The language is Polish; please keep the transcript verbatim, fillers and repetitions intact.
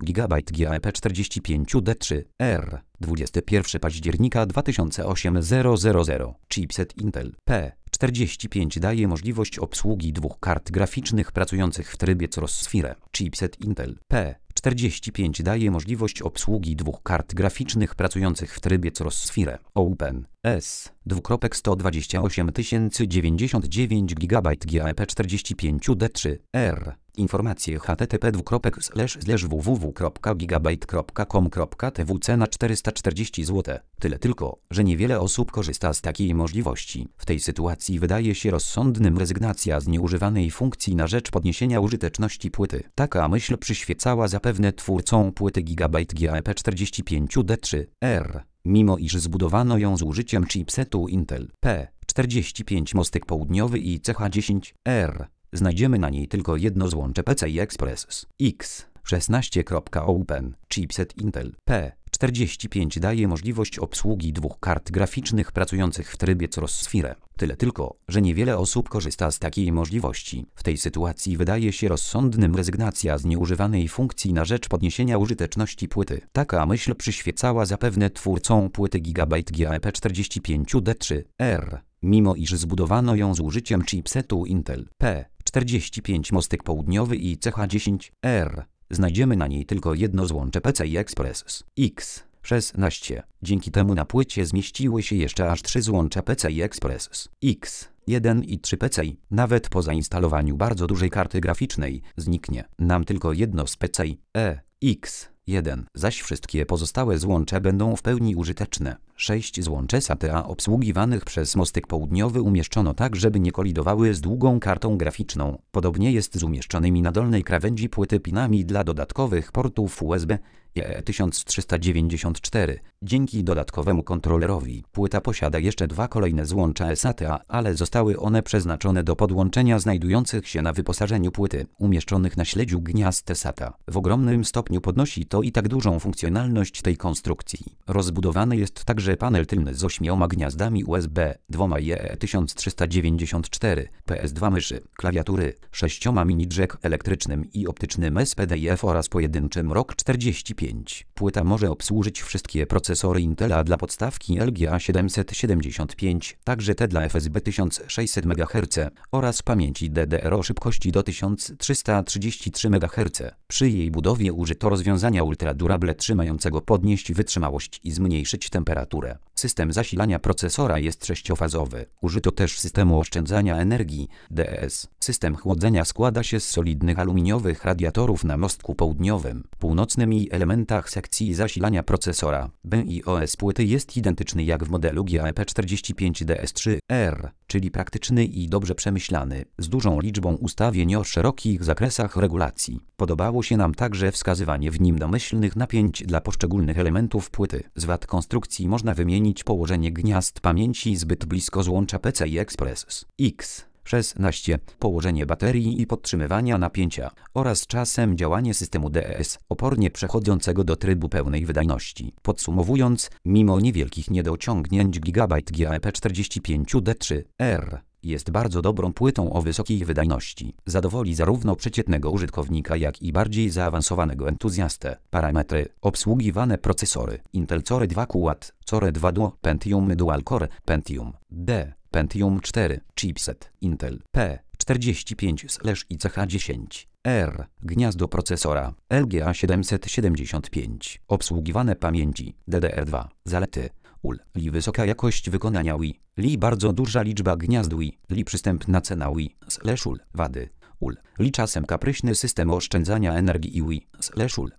giga G A P czterdzieści pięć D trzy R dwudziestego pierwszego października dwa tysiące osiemnastego. Chipset Intel P czterdzieści pięć daje możliwość obsługi dwóch kart graficznych pracujących w trybie Crossfire. Chipset Intel P czterdzieści pięć daje możliwość obsługi dwóch kart graficznych pracujących w trybie Crossfire. Open S sto dwadzieścia osiem tysięcy dziewięćdziesiąt dziewięć giga G A P czterdzieści pięć D trzy R. Informacje http www kropka gigabyte kropka com kropka t w cena czterysta czterdzieści złotych. Tyle tylko, że niewiele osób korzysta z takiej możliwości. W tej sytuacji wydaje się rozsądnym rezygnacja z nieużywanej funkcji na rzecz podniesienia użyteczności płyty. Taka myśl przyświecała zapewne twórcom płyty Gigabyte G A P czterdzieści pięć D trzy R. Mimo iż zbudowano ją z użyciem chipsetu Intel P czterdzieści pięć mostek południowy i C H dziesięć R, znajdziemy na niej tylko jedno złącze P C I Express X szesnaście. Open chipset Intel P czterdzieści pięć daje możliwość obsługi dwóch kart graficznych pracujących w trybie Crossfire. Tyle tylko, że niewiele osób korzysta z takiej możliwości. W tej sytuacji wydaje się rozsądnym rezygnacja z nieużywanej funkcji na rzecz podniesienia użyteczności płyty. Taka myśl przyświecała zapewne twórcom płyty Gigabyte G A P czterdzieści pięć D trzy R. Mimo iż zbudowano ją z użyciem chipsetu Intel P czterdzieści pięć mostek południowy i C H dziesięć R, znajdziemy na niej tylko jedno złącze P C I Express X szesnaście. Dzięki temu na płycie zmieściły się jeszcze aż trzy złącza P C I Express X jeden i trzy P C I. Nawet po zainstalowaniu bardzo dużej karty graficznej zniknie nam tylko jedno z P C I E X jeden, zaś wszystkie pozostałe złącza będą w pełni użyteczne. sześć złączy S A T A obsługiwanych przez mostek południowy umieszczono tak, żeby nie kolidowały z długą kartą graficzną. Podobnie jest z umieszczonymi na dolnej krawędzi płyty pinami dla dodatkowych portów U S B E tysiąc trzysta dziewięćdziesiąt cztery. Dzięki dodatkowemu kontrolerowi płyta posiada jeszcze dwa kolejne złącza S A T A, ale zostały one przeznaczone do podłączenia znajdujących się na wyposażeniu płyty, umieszczonych na śledziu gniazd S A T A. W ogromnym stopniu podnosi to i tak dużą funkcjonalność tej konstrukcji. Rozbudowany jest także panel tylny z ośmioma gniazdami U S B, dwoma E tysiąc trzysta dziewięćdziesiąt cztery, P S dwa myszy, klawiatury, sześcioma mini jack elektrycznym i optycznym S P D I F oraz pojedynczym R O G czterdzieści pięć. Płyta może obsłużyć wszystkie procesory Intela dla podstawki L G A siedemset siedemdziesiąt pięć, także te dla F S B tysiąc sześćset megaherców oraz pamięci D D R o szybkości do tysiąc trzysta trzydzieści trzy megaherców. Przy jej budowie użyto rozwiązania Ultra Durable trzymającego podnieść wytrzymałość i zmniejszyć temperaturę. System zasilania procesora jest sześciofazowy. Użyto też systemu oszczędzania energii D E S. System chłodzenia składa się z solidnych aluminiowych radiatorów na mostku południowym, północnym i elementach sekcji zasilania procesora. B I O S płyty jest identyczny jak w modelu G A P czterdzieści pięć D S trzy R, czyli praktyczny i dobrze przemyślany, z dużą liczbą ustawień o szerokich zakresach regulacji. Podobało się nam także wskazywanie w nim domyślnych napięć dla poszczególnych elementów płyty. Z wad konstrukcji można wymienić położenie gniazd pamięci zbyt blisko złącza P C I Express X szesnaście, położenie baterii i podtrzymywania napięcia oraz czasem działanie systemu D E S opornie przechodzącego do trybu pełnej wydajności. Podsumowując, mimo niewielkich niedociągnięć Gigabyte G A P czterdzieści pięć D trzy R jest bardzo dobrą płytą o wysokiej wydajności. Zadowoli zarówno przeciętnego użytkownika, jak i bardziej zaawansowanego entuzjastę. Parametry: obsługiwane procesory Intel Core dwa Quad, Core dwa Duo, Pentium Dual Core, Pentium D, Pentium cztery, chipset Intel P czterdzieści pięć i C H dziesięć R, gniazdo procesora L G A siedemset siedemdziesiąt pięć, obsługiwane pamięci D D R dwa. Zalety: U L I wysoka jakość wykonania Wi Li bardzo duża liczba gniazd Wi Li przystępna cena Wi slash U L Wady: U L I czasem kapryśny system oszczędzania energii i Wi slash U L